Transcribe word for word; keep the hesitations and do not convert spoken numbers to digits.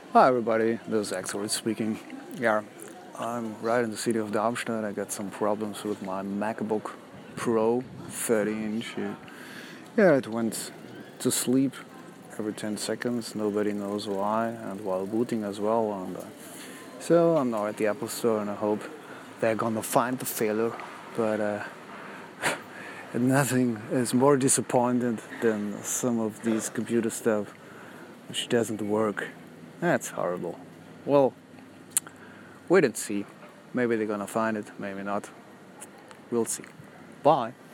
Hi everybody, this is Axel speaking. Yeah, I'm right in the city of Darmstadt. I got some problems with my MacBook Pro thirty inch. Yeah, it went to sleep every ten seconds. Nobody knows why, and while booting as well. And uh, so I'm now at the Apple Store, and I hope they're gonna find the failure. But uh, nothing is more disappointed than some of these computer stuff which doesn't work. That's horrible. Well, wait and see. Maybe they're gonna find it, maybe not. We'll see. Bye.